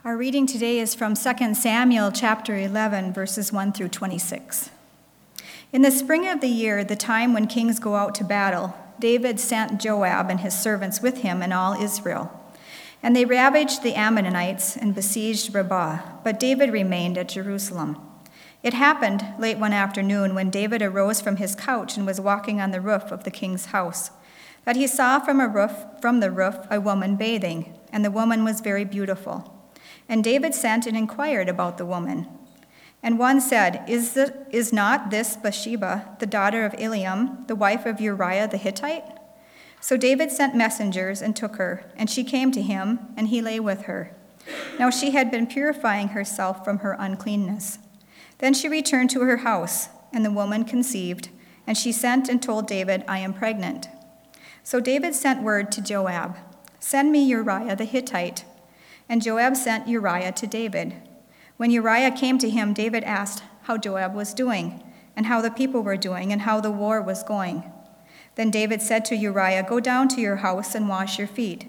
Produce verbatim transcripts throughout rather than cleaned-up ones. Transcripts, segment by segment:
Our reading today is from Second Samuel chapter eleven, verses one through twenty-six. In the spring of the year, the time when kings go out to battle, David sent Joab and his servants with him and all Israel. And they ravaged the Ammonites and besieged Rabbah, but David remained at Jerusalem. It happened late one afternoon when David arose from his couch and was walking on the roof of the king's house, that he saw from a roof from the roof a woman bathing, and the woman was very beautiful. And David sent and inquired about the woman. And one said, Is, the, is not this Bathsheba, the daughter of Eliam, the wife of Uriah the Hittite? So David sent messengers and took her, and she came to him, and he lay with her. Now she had been purifying herself from her uncleanness. Then she returned to her house, and the woman conceived, and she sent and told David, I am pregnant. So David sent word to Joab, Send me Uriah the Hittite. And Joab sent Uriah to David. When Uriah came to him, David asked how Joab was doing, and how the people were doing, and how the war was going. Then David said to Uriah, Go down to your house and wash your feet.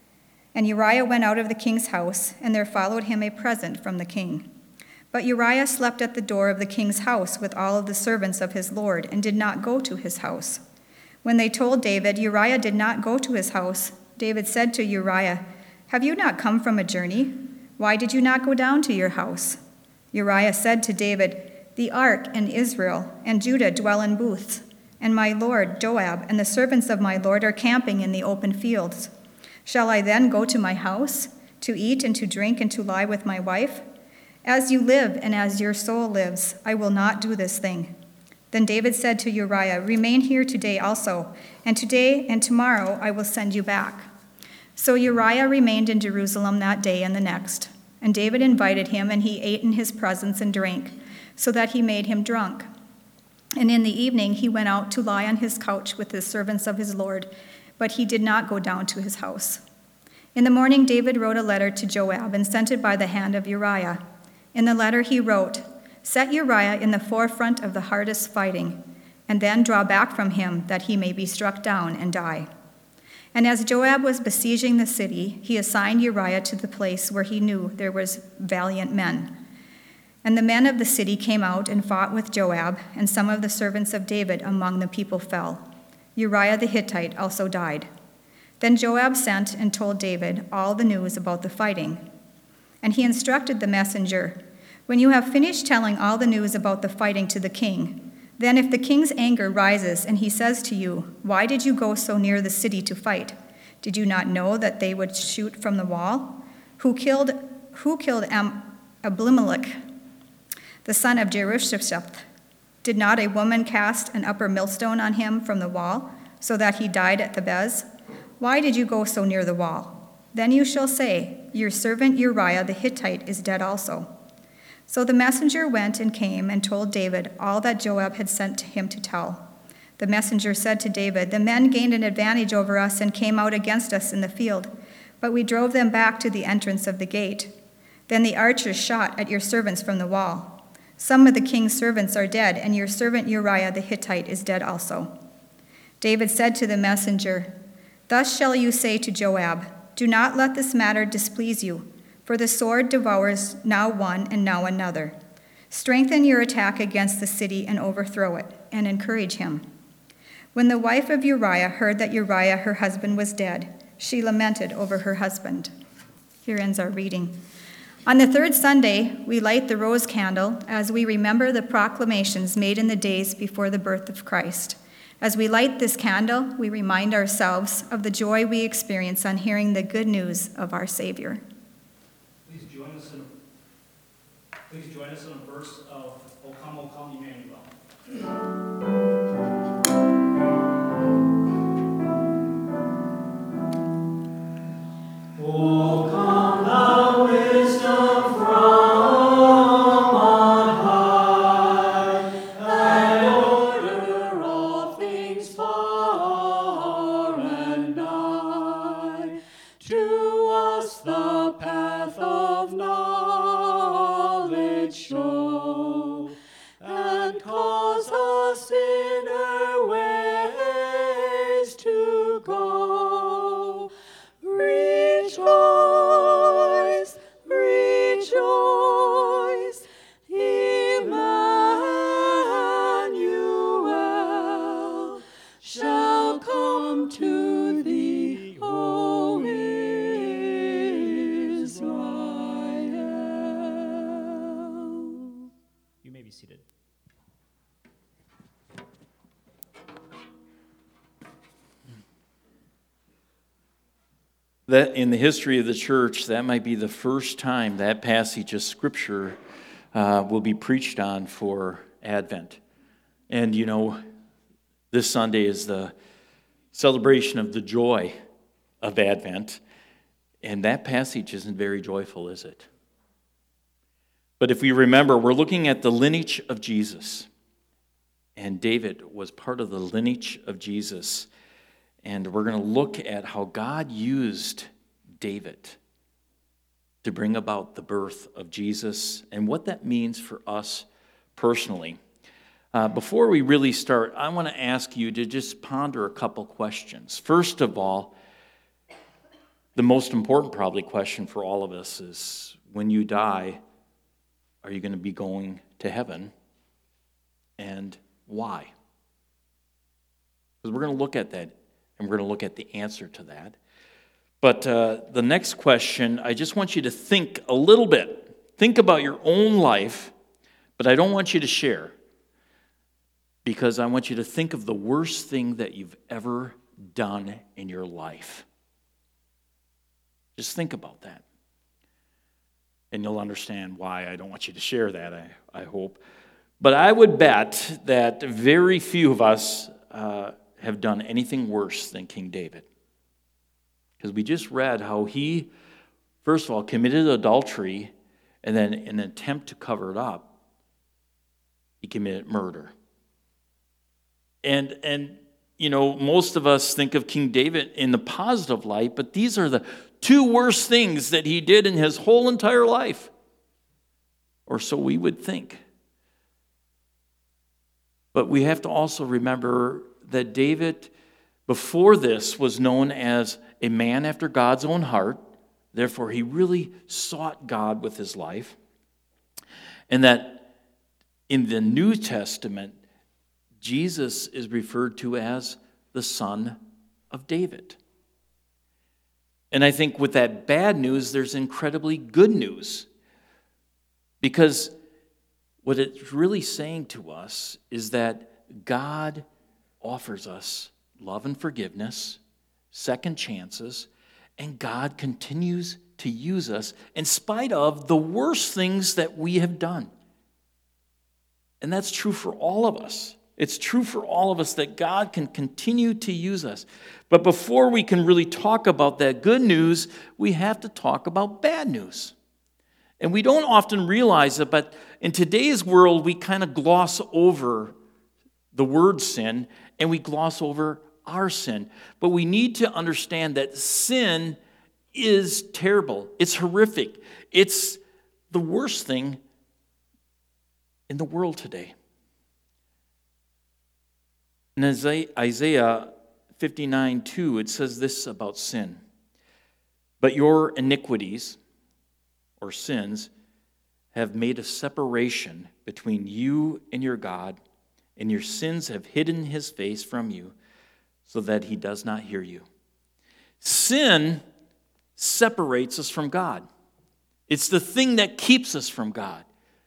And Uriah went out of the king's house, and there followed him a present from the king. But Uriah slept at the door of the king's house with all of the servants of his lord, and did not go to his house. When they told David, Uriah did not go to his house, David said to Uriah, Have you not come from a journey? Why did you not go down to your house? Uriah said to David, The ark and Israel and Judah dwell in booths, and my lord Joab and the servants of my lord are camping in the open fields. Shall I then go to my house, to eat and to drink and to lie with my wife? As you live and as your soul lives, I will not do this thing. Then David said to Uriah, Remain here today also, and today and tomorrow I will send you back. So Uriah remained in Jerusalem that day and the next. And David invited him, and he ate in his presence and drank, so that he made him drunk. And in the evening he went out to lie on his couch with the servants of his lord, but he did not go down to his house. In the morning David wrote a letter to Joab and sent it by the hand of Uriah. In the letter he wrote, Set Uriah in the forefront of the hardest fighting, and then draw back from him that he may be struck down and die. And as Joab was besieging the city, he assigned Uriah to the place where he knew there was valiant men. And the men of the city came out and fought with Joab, and some of the servants of David among the people fell. Uriah the Hittite also died. Then Joab sent and told David all the news about the fighting. And he instructed the messenger, When you have finished telling all the news about the fighting to the king, then if the king's anger rises and he says to you, Why did you go so near the city to fight? Did you not know that they would shoot from the wall? Who killed who killed Am- Abimelech, the son of Jerushaphat? Did not a woman cast an upper millstone on him from the wall, so that he died at Thebez? Why did you go so near the wall? Then you shall say, Your servant Uriah the Hittite is dead also. So the messenger went and came and told David all that Joab had sent him to tell. The messenger said to David, The men gained an advantage over us and came out against us in the field, but we drove them back to the entrance of the gate. Then the archers shot at your servants from the wall. Some of the king's servants are dead, and your servant Uriah the Hittite is dead also. David said to the messenger, Thus shall you say to Joab, Do not let this matter displease you, for the sword devours now one and now another. Strengthen your attack against the city and overthrow it, and encourage him. When the wife of Uriah heard that Uriah, her husband, was dead, she lamented over her husband. Here ends our reading. On the third Sunday, we light the rose candle as we remember the proclamations made in the days before the birth of Christ. As we light this candle, we remind ourselves of the joy we experience on hearing the good news of our Savior. Please join us in a, please join us in a verse of O Come, O Come, Emmanuel. O come, thou wisdom from on high, and order all things far and nigh. To us the path of knowledge show, and cause us in her ways to go. Rejoice, rejoice. that in the history of the church, that might be the first time that passage of Scripture uh, will be preached on for Advent. And you know, this Sunday is the celebration of the joy of Advent, and that passage isn't very joyful, is it? But if we remember, we're looking at the lineage of Jesus, and David was part of the lineage of Jesus, and we're going to look at how God used David to bring about the birth of Jesus and what that means for us personally. Uh, before we really start, I want to ask you to just ponder a couple questions. First of all, the most important probably question for all of us is, when you die, are you going to be going to heaven? And why? Because we're going to look at that, and we're going to look at the answer to that. But uh, the next question, I just want you to think a little bit. Think about your own life, but I don't want you to share, because I want you to think of the worst thing that you've ever done in your life. Just think about that. And you'll understand why I don't want you to share that, I, I hope. But I would bet that very few of us uh, have done anything worse than King David. Because we just read how he, first of all, committed adultery, and then in an attempt to cover it up, he committed murder. And, and you know, most of us think of King David in the positive light, but these are the two worst things that he did in his whole entire life. Or so we would think. But we have to also remember that David, before this, was known as a man after God's own heart. Therefore, he really sought God with his life. And that in the New Testament, Jesus is referred to as the Son of David. And I think with that bad news, there's incredibly good news. Because what it's really saying to us is that God offers us love and forgiveness, second chances, and God continues to use us in spite of the worst things that we have done. And that's true for all of us. It's true for all of us that God can continue to use us. But before we can really talk about that good news, we have to talk about bad news. And we don't often realize it, but in today's world, we kind of gloss over the word sin, and we gloss over our sin. But we need to understand that sin is terrible. It's horrific. It's the worst thing in the world today. In Isaiah fifty-nine two, it says this about sin. But your iniquities, or sins, have made a separation between you and your God, and your sins have hidden his face from you, so that he does not hear you. Sin separates us from God. It's the thing that keeps us from God.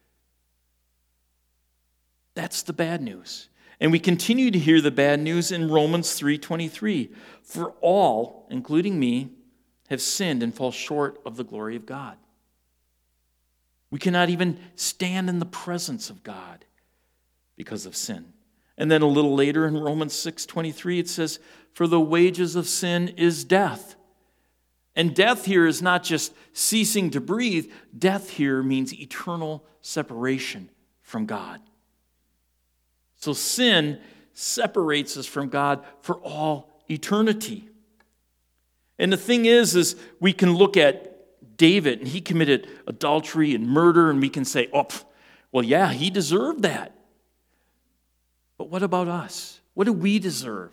That's the bad news. And we continue to hear the bad news in Romans three twenty-three. For all, including me, have sinned and fall short of the glory of God. We cannot even stand in the presence of God because of sin. And then a little later in Romans six twenty-three, it says, for the wages of sin is death. And death here is not just ceasing to breathe. Death here means eternal separation from God. So sin separates us from God for all eternity. And the thing is, is we can look at David, and he committed adultery and murder, and we can say, oh, well, yeah, he deserved that. But what about us? What do we deserve?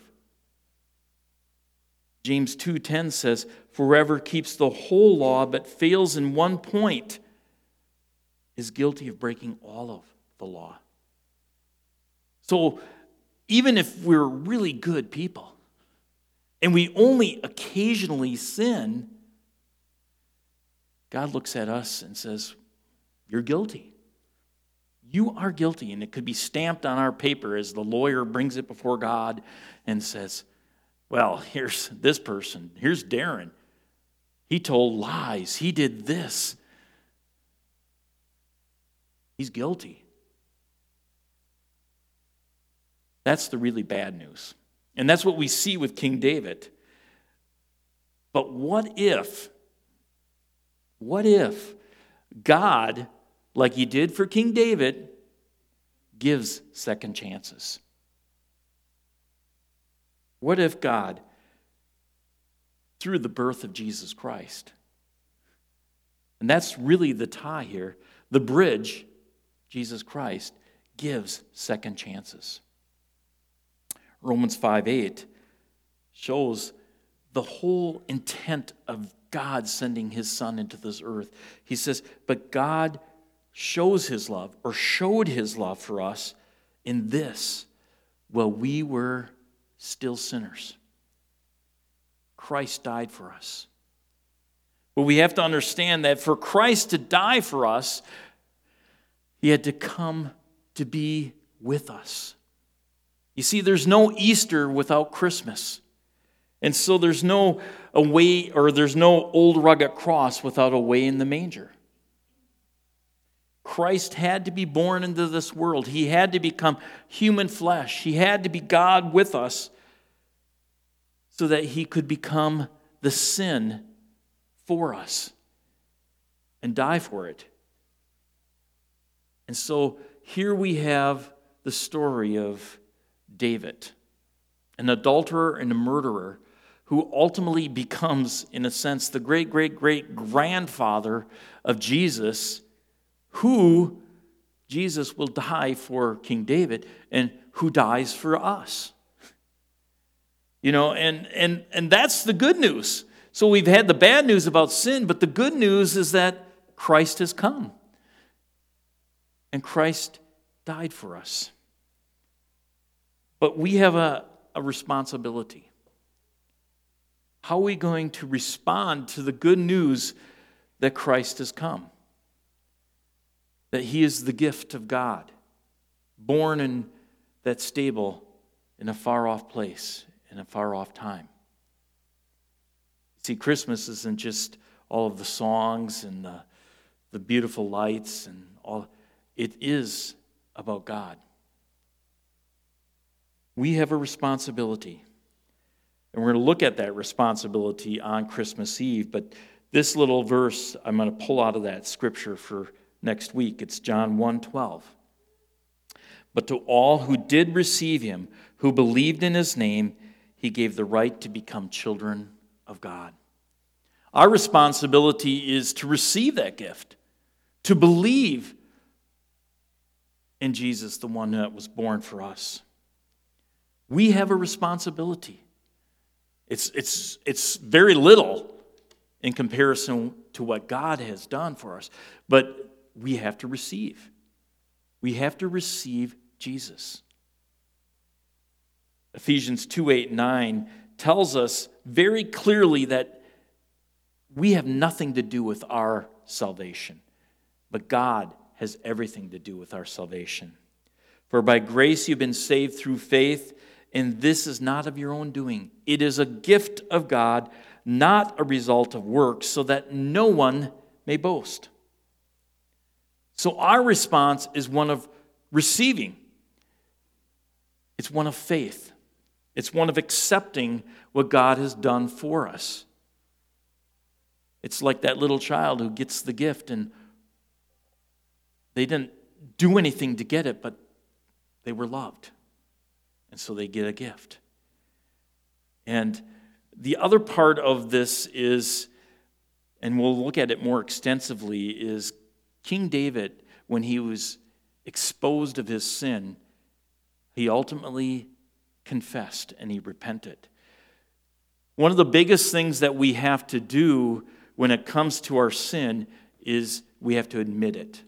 James two ten says, for whoever keeps the whole law but fails in one point is guilty of breaking all of the law. So even if we're really good people and we only occasionally sin, God looks at us and says, you're guilty. You are guilty. And it could be stamped on our paper as the lawyer brings it before God and says, well, here's this person. Here's Darren. He told lies. He did this. He's guilty. That's the really bad news. And that's what we see with King David. But what if, what if God, like he did for King David, gives second chances? What if God, through the birth of Jesus Christ, and that's really the tie here, the bridge, Jesus Christ, gives second chances. Romans five eight shows the whole intent of God sending his Son into this earth. He says, but God shows his love, or showed his love for us in this, while we were still sinners. Christ died for us. But we have to understand that for Christ to die for us, he had to come to be with us. You see, there's no Easter without Christmas. And so there's no away, or there's no old rugged cross without a way in the manger. Christ had to be born into this world. He had to become human flesh. He had to be God with us so that he could become the sin for us and die for it. And so here we have the story of David, an adulterer and a murderer who ultimately becomes, in a sense, the great-great-great-grandfather of Jesus, who Jesus will die for King David and who dies for us. You know, and, and, and that's the good news. So we've had the bad news about sin, but the good news is that Christ has come. And Christ died for us. But we have a, a responsibility. How are we going to respond to the good news that Christ has come? That he is the gift of God, born in that stable in a far-off place, in a far-off time. See, Christmas isn't just all of the songs and the, the beautiful lights and all. It is about God. We have a responsibility. And we're going to look at that responsibility on Christmas Eve. But this little verse, I'm going to pull out of that scripture for next week. It's John one twelve. But to all who did receive him, who believed in his name, he gave the right to become children of God. Our responsibility is to receive that gift, to believe in Jesus, the one that was born for us. We have a responsibility. It's, it's, it's very little in comparison to what God has done for us, but we have to receive. We have to receive Jesus. Ephesians two eight nine tells us very clearly that we have nothing to do with our salvation, but God has everything to do with our salvation. For by grace you've been saved through faith, and this is not of your own doing. It is a gift of God, not a result of works, so that no one may boast. So our response is one of receiving. It's one of faith. It's one of accepting what God has done for us. It's like that little child who gets the gift and they didn't do anything to get it, but they were loved. And so they get a gift. And the other part of this is, and we'll look at it more extensively, is King David, when he was exposed of his sin, he ultimately confessed and he repented. One of the biggest things that we have to do when it comes to our sin is we have to admit it.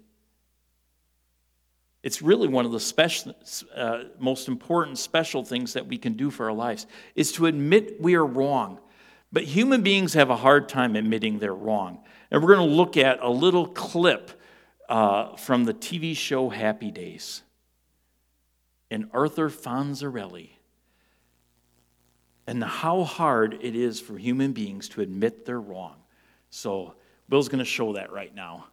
It's really one of the special, uh, most important special things that we can do for our lives, is to admit we are wrong. But human beings have a hard time admitting they're wrong. And we're going to look at a little clip uh, from the T V show Happy Days. And Arthur Fonzarelli. And how hard it is for human beings to admit they're wrong. So Bill's going to show that right now.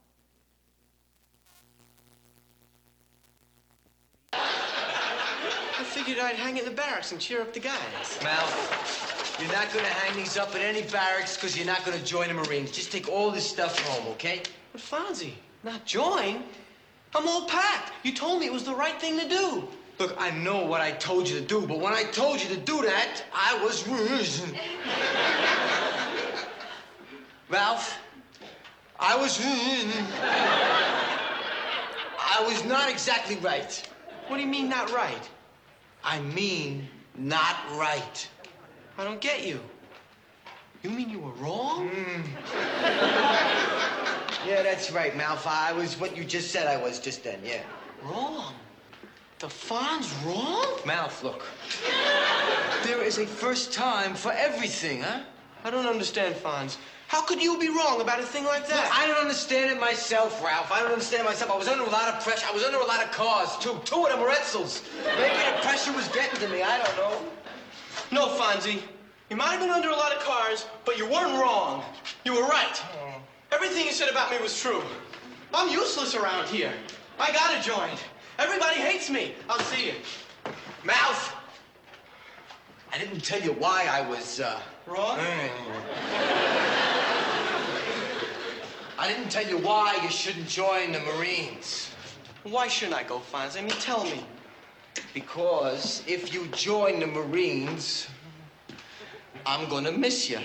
I figured I'd hang it in the barracks and cheer up the guys. Mal, you're not gonna hang these up at any barracks because you're not gonna join the Marines. Just take all this stuff home, okay? But Fonzie, not join? I'm all packed. You told me it was the right thing to do. Look, I know what I told you to do, but when I told you to do that, I was... Ralph, I was... I was not exactly right. What do you mean, not right? I mean, not right. I don't get you. You mean you were wrong? Mm. Yeah, that's right, Malf. I was what you just said I was just then, yeah. Wrong? The Fonz wrong? Malf, look. There is a first time for everything, huh? I don't understand, Fonz. How could you be wrong about a thing like that? Look, I don't understand it myself, Ralph. I don't understand it myself. I was under a lot of pressure. I was under a lot of cars, too. Two of them were Edsels. Maybe the pressure was getting to me. I don't know. No, Fonzie. You might have been under a lot of cars, but you weren't wrong. You were right. Oh. Everything you said about me was true. I'm useless around here. I gotta join. Everybody hates me. I'll see you. Mouth! I didn't tell you why I was, uh... Wrong? I didn't tell you why you shouldn't join the Marines. Why shouldn't I go, Fonzie? I mean, tell me. Because if you join the Marines, I'm gonna miss you.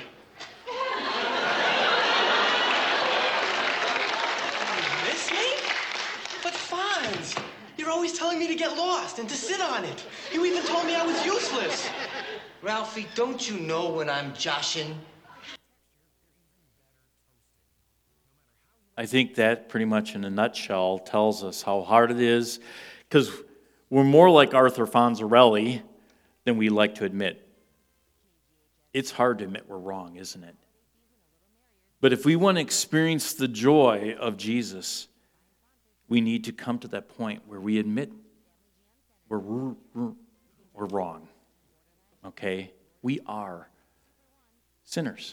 Miss me? But Fonz, you're always telling me to get lost and to sit on it. You even told me I was useless. Ralphie, don't you know when I'm joshing? I think that pretty much in a nutshell tells us how hard it is, because we're more like Arthur Fonzarelli than we like to admit. It's hard to admit we're wrong, isn't it? But if we want to experience the joy of Jesus, we need to come to that point where we admit we're, we're, we're wrong. Okay? We are sinners.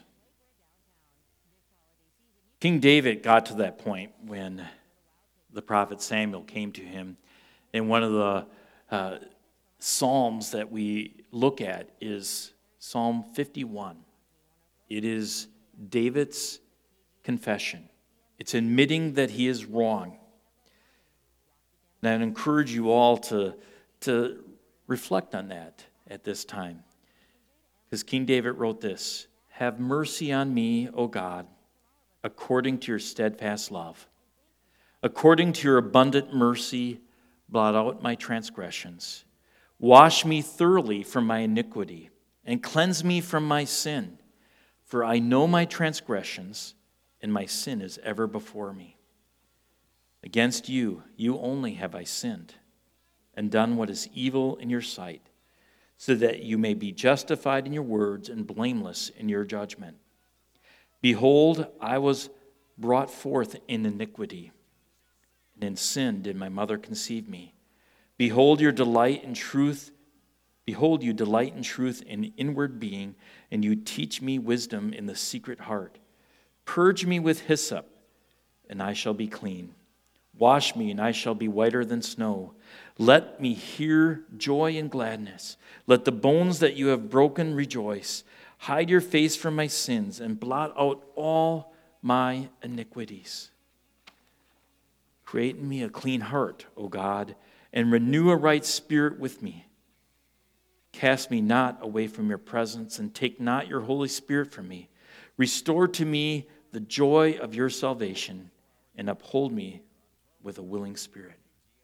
King David got to that point when the prophet Samuel came to him. And one of the uh, psalms that we look at is Psalm fifty-one. It is David's confession. It's admitting that he is wrong. And I'd encourage you all to, to reflect on that at this time. Because King David wrote this, "Have mercy on me, O God, according to your steadfast love. According to your abundant mercy, blot out my transgressions. Wash me thoroughly from my iniquity, and cleanse me from my sin. For I know my transgressions, and my sin is ever before me. Against you, you only have I sinned, and done what is evil in your sight, so that you may be justified in your words and blameless in your judgment. Behold, I was brought forth in iniquity, and in sin did my mother conceive me. Behold, your delight in truth, behold, you delight in truth in inward being, and you teach me wisdom in the secret heart. Purge me with hyssop, and I shall be clean. Wash me, and I shall be whiter than snow. Let me hear joy and gladness. Let the bones that you have broken rejoice. Hide your face from my sins and blot out all my iniquities. Create in me a clean heart, O God, and renew a right spirit with me. Cast me not away from your presence, and take not your Holy Spirit from me. Restore to me the joy of your salvation, and uphold me with a willing spirit."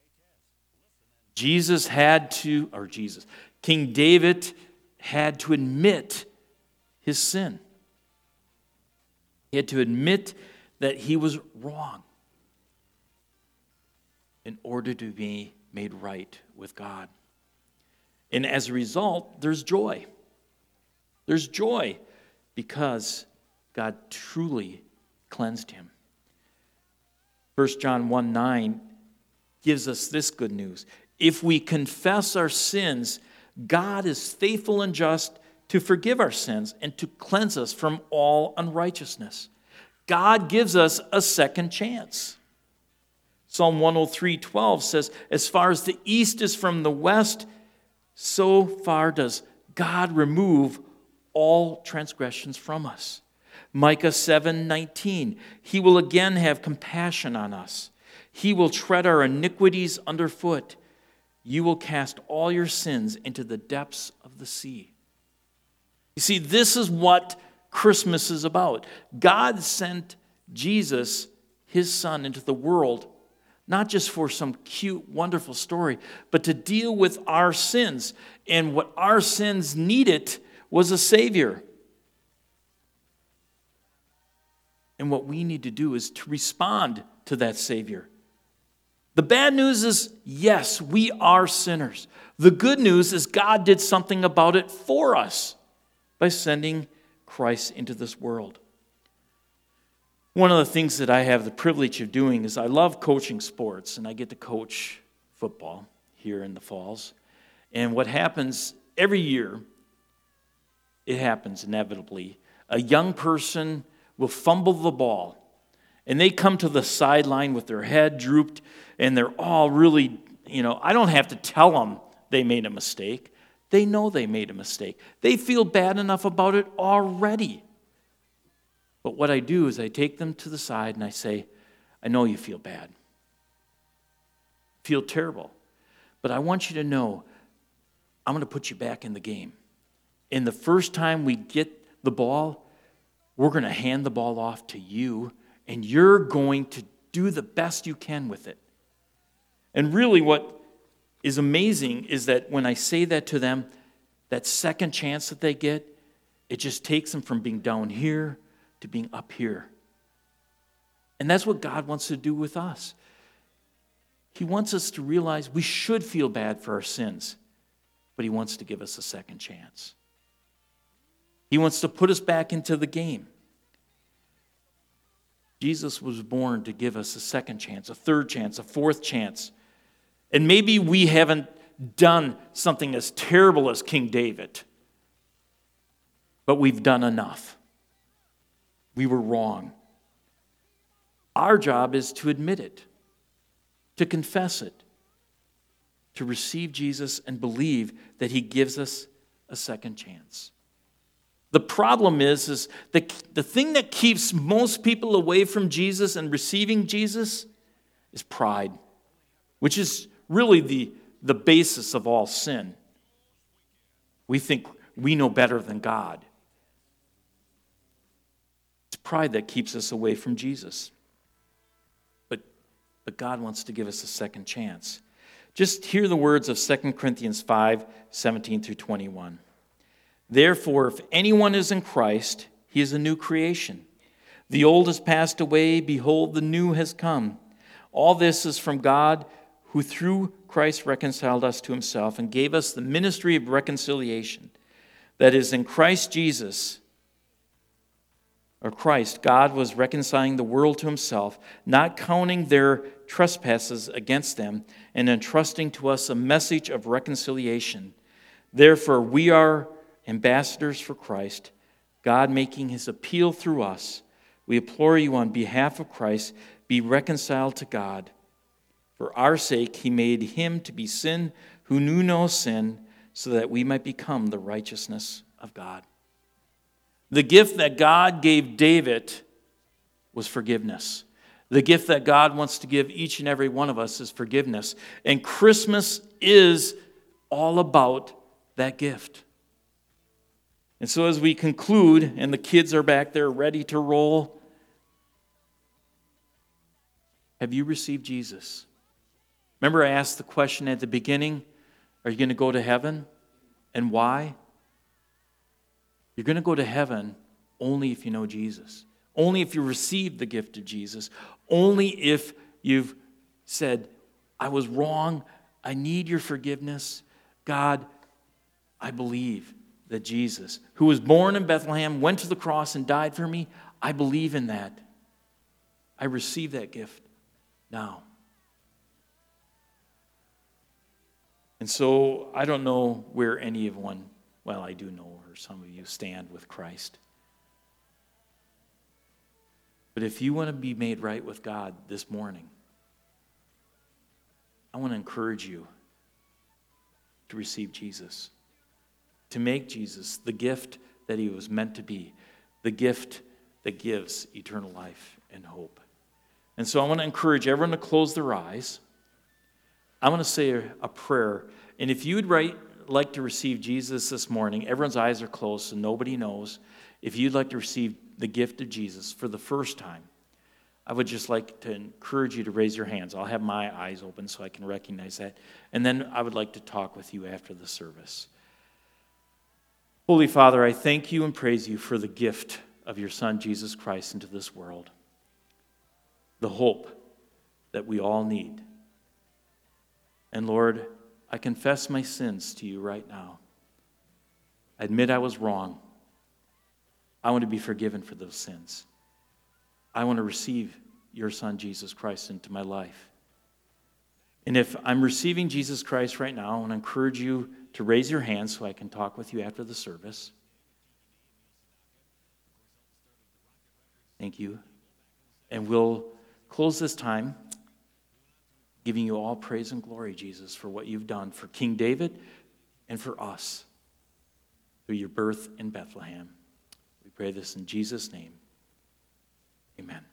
Jesus had to, or Jesus, King David had to admit his sin. He had to admit that he was wrong in order to be made right with God. And as a result, there's joy. There's joy because God truly cleansed him. First John one nine gives us this good news. If we confess our sins, God is faithful and just to forgive our sins and to cleanse us from all unrighteousness. God gives us a second chance. Psalm one oh three twelve says, as far as the east is from the west, so far does God remove all transgressions from us. Micah seven nineteen, he will again have compassion on us. He will tread our iniquities underfoot. You will cast all your sins into the depths of the sea. You see, this is what Christmas is about. God sent Jesus, his son, into the world, not just for some cute, wonderful story, but to deal with our sins. And what our sins needed was a Savior. And what we need to do is to respond to that Savior. The bad news is, yes, we are sinners. The good news is God did something about it for us by sending Christ into this world. One of the things that I have the privilege of doing is I love coaching sports, and I get to coach football here in the Falls. And what happens every year, it happens inevitably, a young person will fumble the ball, and they come to the sideline with their head drooped, and they're all really, you know, I don't have to tell them they made a mistake. They know they made a mistake. They feel bad enough about it already. But what I do is I take them to the side and I say, I know you feel bad. Feel terrible. But I want you to know, I'm going to put you back in the game. And the first time we get the ball, we're going to hand the ball off to you, and you're going to do the best you can with it. And really what is amazing is that when I say that to them, that second chance that they get, it just takes them from being down here to being up here. And that's what God wants to do with us. He wants us to realize we should feel bad for our sins, but he wants to give us a second chance. He wants to put us back into the game. Jesus was born to give us a second chance, a third chance, a fourth chance. And maybe we haven't done something as terrible as King David, but we've done enough. We were wrong. Our job is to admit it, to confess it, to receive Jesus and believe that he gives us a second chance. The problem is, is the, the thing that keeps most people away from Jesus and receiving Jesus is pride, which is really the, the basis of all sin. We think we know better than God. It's pride that keeps us away from Jesus. But, but God wants to give us a second chance. Just hear the words of Second Corinthians five, seventeen through twenty-one. Therefore, if anyone is in Christ, he is a new creation. The old has passed away, behold, the new has come. All this is from God, who through Christ reconciled us to himself and gave us the ministry of reconciliation. That is, in Christ Jesus, or Christ, God was reconciling the world to himself, not counting their trespasses against them, and entrusting to us a message of reconciliation. Therefore, we are ambassadors for Christ, God making his appeal through us. We implore you on behalf of Christ, be reconciled to God. For our sake, he made him to be sin who knew no sin, so that we might become the righteousness of God. The gift that God gave David was forgiveness. The gift that God wants to give each and every one of us is forgiveness. And Christmas is all about that gift. And so as we conclude, and the kids are back there ready to roll, have you received Jesus? Remember I asked the question at the beginning, are you going to go to heaven? And why? You're going to go to heaven only if you know Jesus. Only if you receive the gift of Jesus. Only if you've said, I was wrong. I need your forgiveness. God, I believe that Jesus, who was born in Bethlehem, went to the cross and died for me. I believe in that. I receive that gift now. And so I don't know where any of one, well, I do know where some of you stand with Christ. But if you want to be made right with God this morning, I want to encourage you to receive Jesus, to make Jesus the gift that he was meant to be, the gift that gives eternal life and hope. And so I want to encourage everyone to close their eyes. I want to say a, a prayer. And if you would write, like to receive Jesus this morning, everyone's eyes are closed so nobody knows. If you'd like to receive the gift of Jesus for the first time, I would just like to encourage you to raise your hands. I'll have my eyes open so I can recognize that. And then I would like to talk with you after the service. Holy Father, I thank you and praise you for the gift of your Son, Jesus Christ, into this world. The hope that we all need. And Lord, I confess my sins to you right now. I admit I was wrong. I want to be forgiven for those sins. I want to receive your Son, Jesus Christ, into my life. And if I'm receiving Jesus Christ right now, I want to encourage you to raise your hand so I can talk with you after the service. Thank you. And we'll close this time giving you all praise and glory, Jesus, for what you've done for King David and for us through your birth in Bethlehem. We pray this in Jesus' name. Amen.